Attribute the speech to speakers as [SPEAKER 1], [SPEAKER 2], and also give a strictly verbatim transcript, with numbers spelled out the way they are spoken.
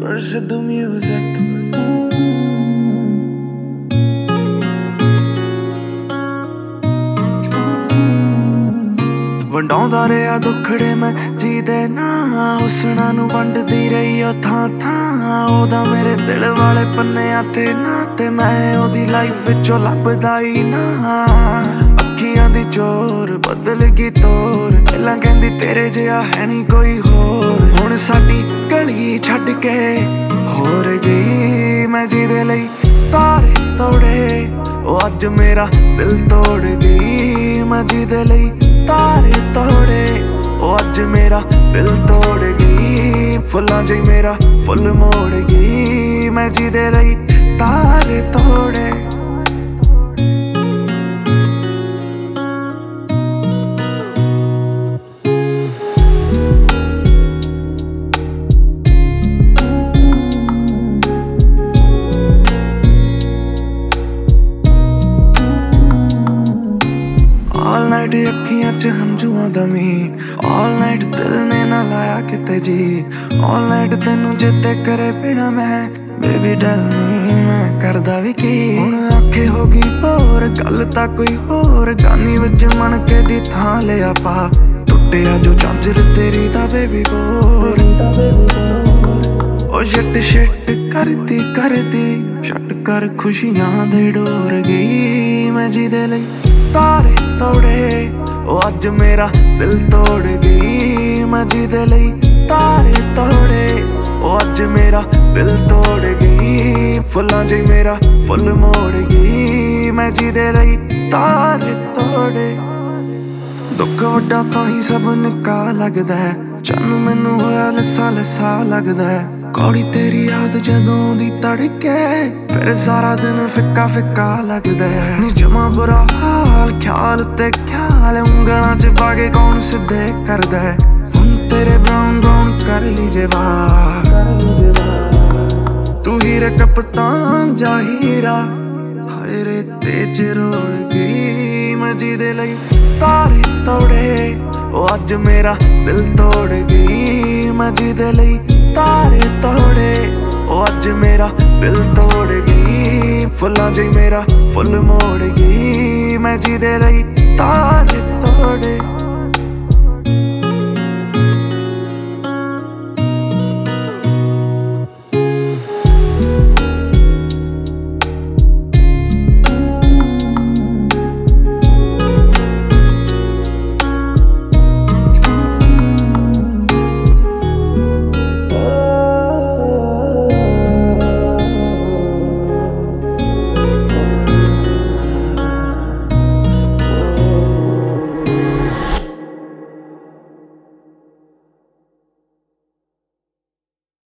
[SPEAKER 1] Curse the music. ਵੰਡਾਉਂਦਾ ਰਿਹਾ ਦੁੱਖੜੇ ਮੈਂ ਜੀਦੇ ਨਾ ਹੁਸਨਾਂ ਨੂੰ ਵੰਡਦੀ ਰਹੀ ਉਹ ਥਾਂ ਥਾਂ ਉਹਦਾ ਮੇਰੇ ਦਿਲ ਵਾਲੇ ਪੰਨਿਆਂ ਤੇ ਨਾ ਤੇ ਮੈਂ ਉਹਦੀ ਲਾਈਫ ਵਿੱਚੋਂ ਲੱਭਦਾ ਹੀ ਨਾ ਅੱਖੀਆਂ ਦੀ ਚੋਰ ਬਦਲ ਗਈ ਤੋਰ ਪਹਿਲਾਂ ਕਹਿੰਦੀ ਤੇਰੇ ਜਿਹਾ ਹੈ ਨਹੀਂ ਕੋਈ ਹੋਰ ਹੁਣ ਸਾਡੀ ਗਲੀ ਛੱਡ ਕੇ ਹੋਰ ਗਈ ਮੈਂ ਜਿਹਦੇ ਲਈ ਤਾਰੇ ਤੋੜੇ ਉਹ ਅੱਜ ਮੇਰਾ ਦਿਲ ਤੋੜ ਗਈ ਮੈਂ ਜਿਹਦੇ ਲਈ ਤਾਰੇ ਤੋੜੇ ਉਹ ਅੱਜ ਮੇਰਾ ਦਿਲ ਤੋੜ ਗਈ ਫੁੱਲਾਂ ਜਿਹੀ ਮੇਰਾ ਫੁੱਲ ਮੋੜ ਗਈ ਮੈਂ ਜਿਹਦੇ ਲਈ ਤਾਰੇ ਤੋੜੇ All night ਅੱਖੀਆਂ ਚ ਹੰਝੂਆਂ ਦਾ ਮੀਂਹ All night ਦਿਲ ਨੇ ਨਾ ਲਾਇਆ ਕਿਤੇ ਜੀ All night ਤੈਨੂੰ ਜਿੱਤੇ ਕਰੇ ਬਿਨਾ ਮੈਂ Baby tell me ਮੈਂ ਕਰਦਾ ਵੀ ਕੀ ਹੁਣ ਆਖੇ ਹੋ ਗਈ ਭੋਰ ਗੱਲ ਤਾਂ ਕੋਈ ਹੋਰ ਗਾਨੀ ਵਿੱਚ ਮਣ ਕੇ ਦੀ ਥਾਂ ਲਿਆ ਪਾ ਟੁੱਟਿਆ ਜੋ ਝਾਂਜਰ ਤੇਰੀ ਦਾ ਬੇਬੀ ਬੋਰ ਉਹ ਸ਼ਿਟ ਸ਼ਿਟ ਕਰਦੀ ਕਰਦੀ ਛੱਡ ਕਰ ਖੁਸ਼ੀਆਂ ਦੇ ਡੋਰ ਗਈ ਮੈਂ ਜਿਹਦੇ ਲਈ ਤਾਰੇ ਤੋੜੇ ਉਹ ਅੱਜ ਮੇਰਾ ਦਿਲ ਤੋੜ ਗਈ ਮੈਂ ਜਿਹਦੇ ਲਈ ਤਾਰੇ ਤੋੜੇ ਉਹ ਅੱਜ ਮੇਰਾ ਦਿਲ ਤੋੜ ਗਈ ਫੁੱਲਾਂ ਜਿਹੀ ਮੇਰਾ ਫੁੱਲ ਮੋੜ ਗਈ ਮੈਂ ਜਿਹਦੇ ਲਈ ਤਾਰੇ ਤੋੜੇ ਦੁੱਖ ਵੱਡਾ ਤਾਂ ਹੀ ਸਭ ਨਿੱਕਾ ਲੱਗਦਾ ਚੰਨ ਮੈਨੂੰ ਹੋਇਆ ਲੱਸਾ ਲੱਸਾ ਲੱਗਦਾ ਕੌੜੀ ਤੇਰੀ ਯਾਦ ਜਦੋਂ ਦੀ ਤੜਕੇ ਫਿਰ ਸਾਰਾ ਦਿਨ ਫਿੱਕਾ ਫਿੱਕਾ ਲੱਗਦਾ ਨੀ ਜਮਾ ਬੁਰਾ ਹਾਲ ਖਿਆਲ ਤੇ ਖਿਆਲ ਉਂਗਲਾਂ ਚ ਪਾ ਕੇ ਕੌਣ ਸਿੱਧੇ ਕਰਦਾ ਹੁਣ ਤੇਰੇ ਬਰਾਊਨ ਬਰਾਊਨ ਕਰ ਲਈ ਜੇ ਵਾਰ ਤੂੰ ਹੀਰੇ ਕਪਤਾਨ ਜਾ ਹੀਰਾ ਹਾਏ ਰੇ ਤੇ ਚ ਰੋਲ ਗਈ ਮੈਂ ਜਿਹਦੇ ਲਈ ਤਾਰੇ ਤੋੜੇ ਉਹ ਅੱਜ ਮੇਰਾ ਦਿਲ ਤੋੜ ਗਈ ਮੈਂ ਜਿਹਦੇ ਲਈ ਤਾਰੇ ਤੋੜੇ ਉਹ ਅੱਜ ਮੇਰਾ ਦਿਲ ਤੋੜ ਗਈ ਫੁੱਲਾਂ ਜਿਹੀ ਮੇਰਾ ਫੁੱਲ ਮੋੜ ਗਈ ਮੈਂ ਜਿਹਦੇ ਲਈ ਤਾਰੇ ਤੋੜੇ